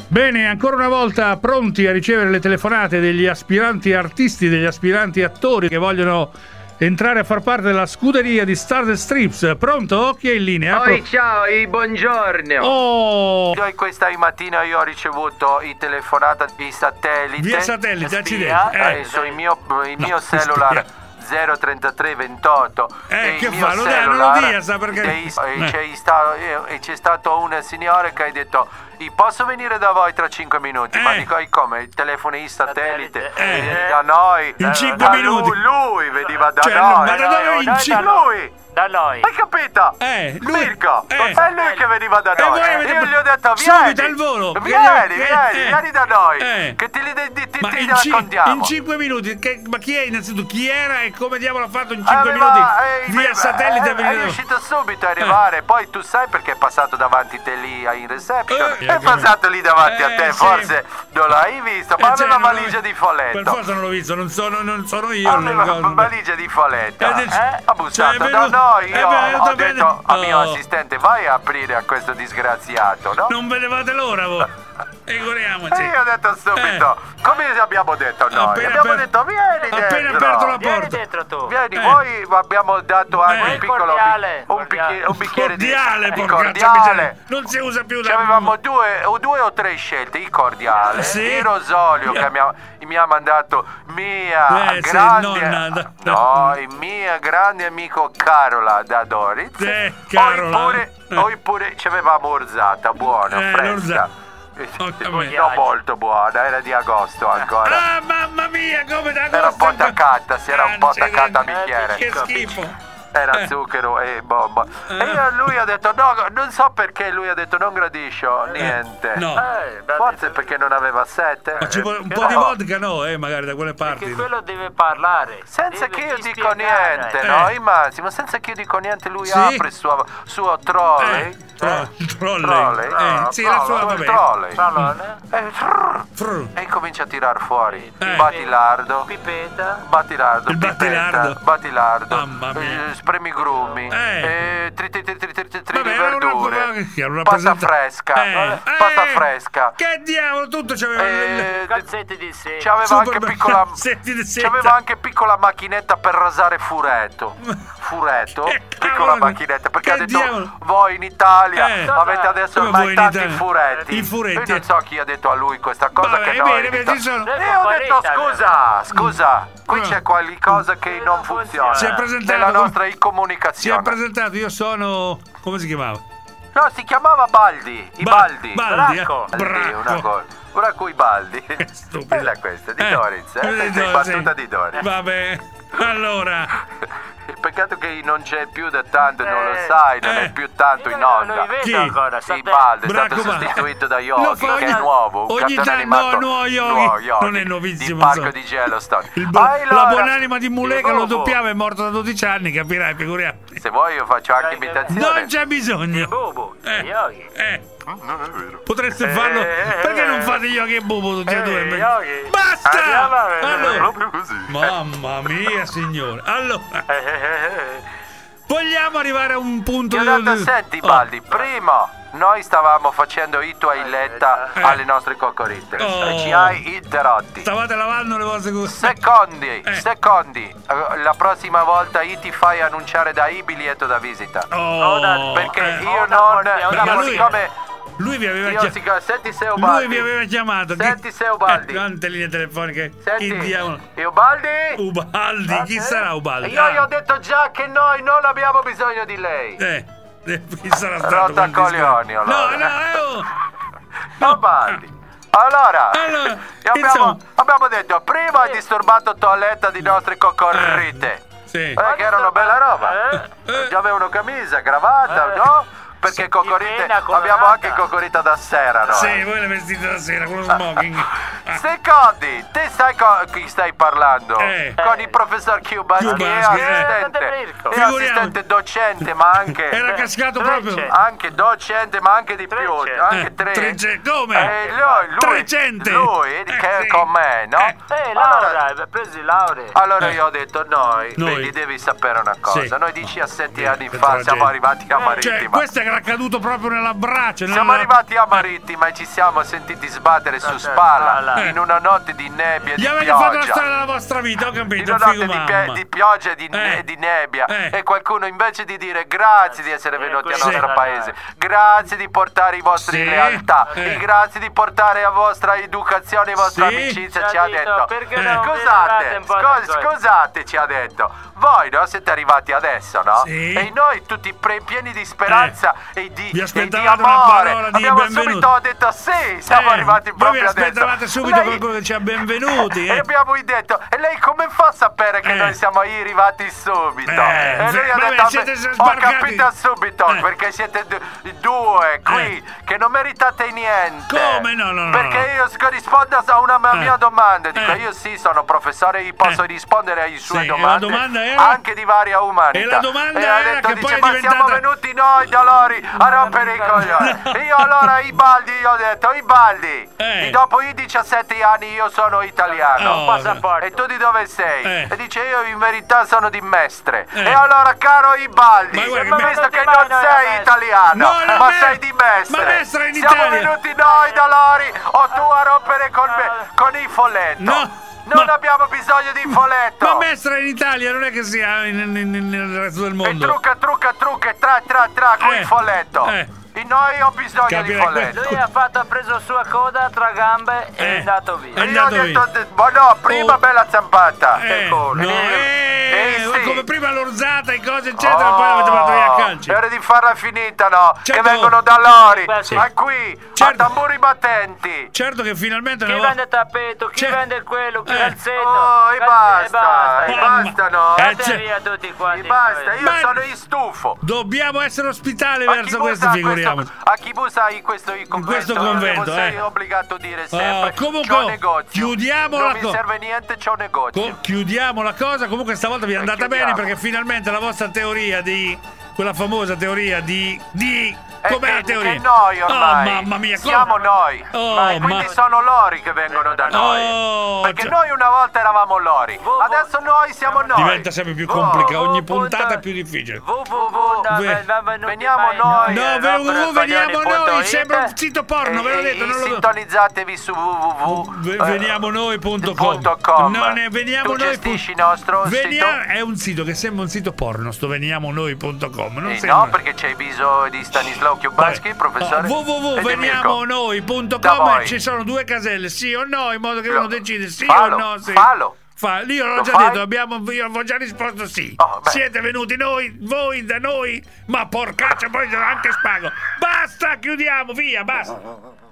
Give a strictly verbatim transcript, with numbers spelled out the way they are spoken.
Bene, ancora una volta pronti a ricevere le telefonate degli aspiranti artisti, degli aspiranti attori che vogliono entrare a far parte della scuderia di Stardust Strips. Pronto? Chi è in linea? Oi, ciao, e buongiorno. Oh! Questa mattina io ho ricevuto i telefonata di satellite. Via satellite, accidenti. Eh, su il mio, il mio No, cellulare zero trentatré ventotto. Eh, e che il mio fa? Non dai, cellulare, non lo dia, sa perché- E, e Eh. c'è stato, e c'è stato una signora che ha detto: "Io posso venire da voi tra cinque minuti?" Eh. Ma dico: "E come? Il telefono in satellite Eh. eh, da noi In eh, cinque da minuti. Lui, lui veniva da Cioè, noi. ma da dove in Da cinque- lui. Da noi. Hai capito? Eh, lui- Mirko, eh. è lui che veniva da E noi. voi avete- Io gli ho detto: subito vieni, al volo. vieni, Vieni, vieni, eh. vieni da noi. Eh. Che ti, li- ti, ti, Ma ti in, cin- raccontiamo. in cinque minuti, che- ma chi è innanzitutto? Chi era e come diavolo ha fatto in cinque Aveva- minuti? eh, Via eh, satellite eh, a venire è da- riuscito subito a arrivare. Poi tu sai perché è passato davanti te lì in reception. Eh, È passato lì davanti a eh, te. sì. Forse non l'hai visto, ma Eh, cioè, aveva non- valigia di Per folletto. forza non l'ho visto, non sono, non sono io. Aveva non- valigia di folletto. Eh, dice- Eh, ha bussato cioè, è da venuto- noi. è Io venuto ho bene- detto al mio Oh. assistente: vai a aprire a questo disgraziato, no? Non vedevate l'ora voi. Figuriamoci. E io ho detto subito, come abbiamo detto noi? Appena abbiamo aper- detto vieni dentro. appena aperto la Vieni porta. dentro tu. Vieni, Eh. voi abbiamo dato anche Eh. un piccolo Cordiale, un, cordiale. bicchiere, un bicchiere di, Cordiale, di porca cordiale. miseria. Non si usa più da... Ci avevamo due o due o tre scelte, il cordiale, Sì. il rosolio che mi ha, mi ha mandato mia Eh, sì, grande nonna, da- da- no, il mio grande amico Carola da Doritz. Eh, Carola. Poi pure, Eh. poi pure ci avevamo orzata, buona, Eh, fresca. l'orzata. Ho capito. Non molto buona, era di agosto ancora. Ah, mamma mia, come da Era un po' attaccata, si era un po' attaccata al Accidenti. bicchiere. Che schifo. Era Eh. zucchero e bomba. E io- lui ha detto no, non so perché lui ha detto non gradisco niente. No. Eh, beh, Forse perché non aveva sete. Ma ci vuole un Eh, po' di no. vodka, no, eh, magari da quelle Perché parti. quello deve parlare. Senza deve che io ti dico spiegare. niente, Eh. no? Il Massimo, senza che io dico niente, lui Sì. apre il suo, suo trolley. Eh, tro- il trolley. Trolley? Eh, No, sì, la sua, trolley, vabbè. trolley. Pallone, E, frrr, Frr. e comincia a tirar fuori. Eh. Batilardo. pipetta. Battilardo, Il pipetta, battilardo. battilardo, Mamma mia. eh, spremigrumi, Eh. eh, tri, tri, tri, tri, tri, tri, tri Vabbè, di era una- verdure, era una pasta presenta- fresca, Eh, pasta eh, fresca, Che diavolo, tutto c'aveva il- eh, Calzetti di seta. c'aveva Super anche be- piccola calzetti di seta. c'aveva anche piccola macchinetta per rasare furetto. Furetto, Che piccola cavolo, macchinetta, perché che ha detto diavolo. voi in Italia Eh. avete adesso Come voi mai in tanti Italia? furetti. I furetti. Io non so chi ha detto a lui questa cosa. Vabbè, che è noi bene, in bene, Italia- ci sono- E io ho detto scusa, scusa, qui Eh. c'è qualcosa che non funziona Si è presentato nella come- nostra Si è comunicazione. presentato, io sono... come si chiamava? No, si chiamava Baldi, i Ba- Baldi. Baldi, Bracco. eh. Baldi, una Bracco. cosa. Ora coi Baldi. Che stupido. Bella questa, di Eh, Doritz, eh? di Questa è Doritz, battuta sì. di Doritz. Vabbè, allora... Il peccato che non c'è più da tanto, non lo Eh, sai, non eh. è più tanto Io in non onda. lo vedo Chi? ancora. Sì, sapete? Baldi è Bracco stato Baldi. sostituito da Lo Yogi, fa che ogni- è nuovo, un ogni cartone tanto- animato. no, no, Yogi. nuovo, Yogi, Non è nuovissimo, Di Parco insomma. di Yellowstone. Il bu- Allora, la buonanima di Mulè il che lo bubo. doppiava è morto da dodici anni, capirai, figuriamoci. Se vuoi io faccio anche Dai, imitazione. Non c'è bisogno. Bubu, Eh, Yogi. eh, Non è vero. potreste farlo. eh, Perché eh, non fate Yogi e Bubu tutti e Eh, due? Yogi. Basta! Andiamo a vedere. Allora, Proprio così. mamma mia, signore. Allora, Eh, eh, eh. vogliamo arrivare a un punto Ti ho di... detto, senti Oh, Baldi, prima noi stavamo facendo i toiletta Eh. alle nostre coccoritte Oh. e ci hai interrotti. Stavate lavando le vostre cose. Secondi, Eh. secondi, Eh, la prossima volta io ti fai annunciare da I biglietto da visita. Oh, Perché eh, io oh, non, da- oh, da- io ma lui- siccome Lui vi aveva io chiamato. siccome, senti se Lui Ubaldi. vi aveva chiamato. Chi- Senti se Ubaldi. Eh, quante linee telefoniche? Senti, Che diavolo? Ubaldi? Ubaldi, chi sarà Ubaldi? Io gli ho Ah, detto già che noi non abbiamo bisogno di lei. eh, eh, chi sarà stato? Rotta quel discorso? coglioni, allora. No, no, eh, oh. Ubaldi. Allora, Allora, e abbiamo, insomma. abbiamo detto prima hai disturbato toiletta di nostre cocorrite. Sì. Eh, che era una bella roba. Eh? Eh. Già avevano camicia, cravatta, Eh. no? Perché cocorite, penna colorata. abbiamo anche cocorita da sera, no? Sì, voi le vestite da sera con lo smoking. Ah, Secondi, te sai con chi stai parlando? Eh. Con il professor Cubansky, Cubansky, è eh. assistente, Eh, è figuriamo. assistente docente, ma anche Era cascato Trece. proprio. anche docente, ma anche di più, Trece. anche Eh, tre. trece- come? Eh, lui, lui, Trecente. lui Eh, che è sì. con me, no? Eh. Eh, Allora- Laura, hai preso laurea. Allora Eh. io ho detto noi, Noi. vedi devi sapere una cosa, Sì. noi diciassette Sì, anni che fa tragedia. siamo arrivati a Cioè, Marittima. questa è la caduto proprio nella braccia. Siamo nella... arrivati a Marittima e ci siamo sentiti sbattere su spalla in una notte di nebbia e Gli di avete pioggia. fatto la storia della vostra vita, ho In capito, una figo notte di, mamma. pie- di pioggia e di, ne- Eh. di nebbia Eh. e qualcuno invece di dire grazie di essere venuti al questo nostro è paese, grazie di portare i vostri Sì. lealtà, Eh. e grazie di portare la vostra educazione, la vostra Sì. amicizia, Ci ci ha ha detto, detto. perché Eh. non vi Scusate, date un po' di scus- soldi? scusate, ci ha detto. Voi no, siete arrivati adesso, no? Sì. E noi tutti pre- pieni di speranza e di, Vi e di aspettavate una amore. parola di Abbiamo benvenuto. subito detto sì, siamo Eh, arrivati voi proprio vi adesso. aspettavate subito Lei- qualcuno che ci ha benvenuti, E eh. abbiamo detto, e lei come fa a sapere che Eh. noi siamo arrivati subito? Eh, e lui ha vabbè, detto, siete "Beh, ho sbarcati." capito subito, Eh. perché siete du- due qui Eh. che non meritate niente. Come? No, no, no, Perché no. io sc- rispondo a una Eh. mia domanda. Dico, Eh. io sì, sono professore, io posso Eh. rispondere ai suoi Sì, e la domande. domanda era? Anche di varia umanità. E la domanda E ha era detto, che dice, poi è ma diventata- siamo venuti noi da lori a rompere i coglioni. Io allora i baldi, io ho detto, i baldi. Eh. Dopo i diciassette anni io sono italiano. Oh, passaporto. E tu di dove sei? Eh. E dice io in verità sono di Mestre. Eh. E allora caro Ibaldi, Ma guarda che ma me- visto non che ti non vai noi a sei Mestre. italiano, No, no, ma me- sei di Mestre. ma Mestre è in Siamo Italia. venuti noi da Lori o tu a rompere con me con il folletto. No, Non ma- abbiamo bisogno di folletto. Ma Mestre in Italia non è che sia in- in- in- nel resto del E mondo. trucca, trucca, trucca, tra, tra, tra con Eh. il folletto. Eh. E noi ho bisogno di Capirai folletto. Lui ha fatto, ha preso sua coda tra gambe e Eh. è andato via. È E io ho andato detto, via. de- ma no, prima Oh. bella zampata. Eh, Ecco, no, e io- eh, eh, ma sì. come prima l'orzata e cose eccetera, poi l'avete fatto via a calci. È ora di farla finita, no? Certo. Che vengono da Lori, Sì. ma qui, Certo. a tamburi battenti. Certo che finalmente Chi ne vende tappeto, chi C'è- vende quello, chi Eh. calzetto. Oh, e calze- basta, e Ma- basta, no? Eh, Andate c'è- via tutti E quanti. basta, io Ma- sono in stufo. dobbiamo essere ospitali A chi verso bussa questo, a figuriamoci. A chi bussa in questo convento, questo convento, sei eh. obbligato a dire sempre, Ah, comunque, c'ho un negozio. chiudiamo non la mi co- serve niente, c'ho un negozio. Co- chiudiamo la cosa, comunque stavolta vi è E andata chiudiamo. bene perché finalmente la vostra teoria di quella famosa teoria di di È com'è la che- teoria? che noi ormai Oh mamma mia, come- siamo noi. Oh, Ma e quindi ma- sono lori che vengono da noi. Oh, Perché cioè- noi una volta eravamo lori, vo- adesso noi siamo noi. diventa sempre più Oh, complicato, ogni oh, puntata punta- è più difficile. www da Ve- benvenuti veniamo mai noi. No, eh, ve- rompere uh, veniamo coglioni punto noi, it. sembra un sito porno, ve l'ho E- detto, e non lo sintonizzatevi su www Ve- eh, veniamonoi punto com. punto com. Non è veniamo Tu noi gestisci il nostro Venia- sito? È un sito che sembra un sito porno, sto veniamonoi punto com. Non Eh, sembra. no, perché c'è bisogno di Stanislao Chiubanski, professore. w w w e punto di Mirko. veniamonoi punto Da com voi. ci sono due caselle, sì o no, in modo che Lo- uno decide sì fallo, o no. Sì. fallo. Fa- io l'ho Lo già fai? detto, abbiamo, io avevo già risposto sì. Oh, beh. Siete venuti noi, voi da noi, ma porcaccia, poi anche spago. Basta, chiudiamo, via, basta.